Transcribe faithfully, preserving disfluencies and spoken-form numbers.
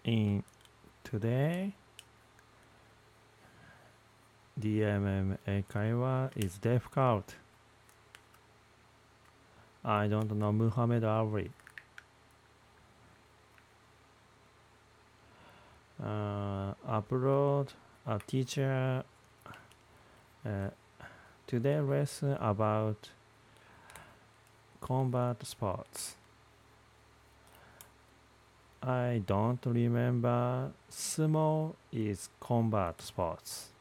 In today, D M M Eikaiwa is difficult. I don't know Muhammad Ali. Uh, upload a teacher uh, today lesson about combat sports. I don't remember sumo is combat sports.